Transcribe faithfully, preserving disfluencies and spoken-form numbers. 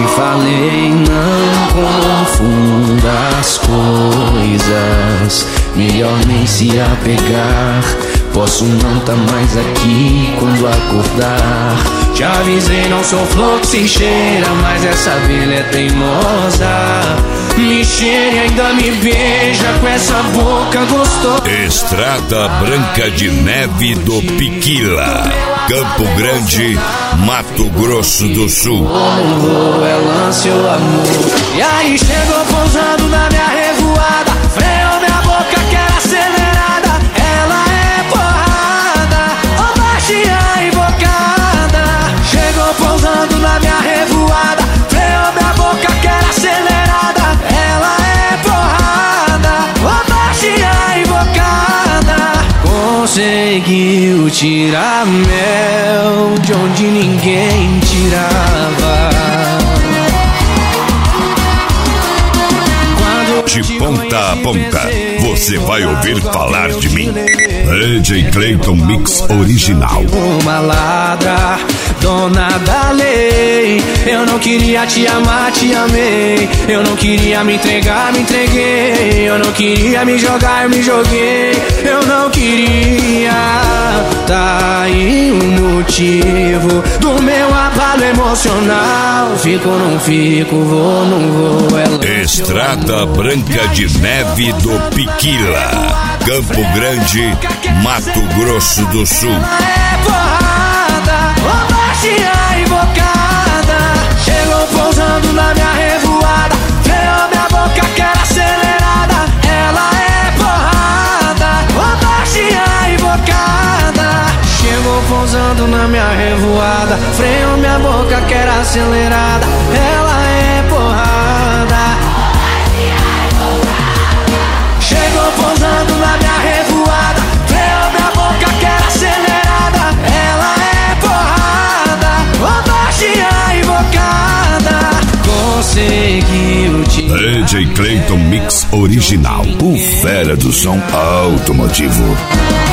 te falei, não confunda as coisas. Melhor nem se apegar. Posso não tá mais aqui quando acordar. Te avisei, não sou flor que se cheira, mas essa abelha é teimosa. Me cheira e ainda me beija com essa boca gostosa. Estrada Branca de Neve do Piquila, Campo Grande, Mato Grosso do Sul. Não vou, é lance ou amor. E aí chegou pousando na minha revoada, freou minha boca que era acelerada. Ela é porrada, ô baixinha invocada. Chegou pousando na minha revoada, freou minha boca que era acelerada. Ela é porrada, ô baixinha invocada. Conseguiu tirar mel de onde ninguém tirava. De ponta a ponta, você vai ouvir falar de mim. D J Clayton Mix Original. Uma ladra, dona da lei. Eu não queria te amar, te amei. Eu não queria me entregar, me entreguei. Eu não queria me jogar, eu me joguei. Eu não queria. Tá aí o motivo do meu abalo emocional. Fico ou não fico, vou, não vou. Ela... Estrada Branca de Neve do Piquila, Campo Grande, Mato Grosso do Sul. É porrada, ô baixinha invocada. Chegou pousando na minha revoada, freou minha boca que era acelerada. Ela é porrada, ô baixinha invocada. Chegou pousando na minha revoada, freou minha boca que era acelerada. Ela é porrada. Chegou pousando na minha revoada, freou minha boca que era acelerada. Ela é porrada, ô baixinha invocada. Conseguiu te... D J Clayton Mix Original, o fera do som automotivo.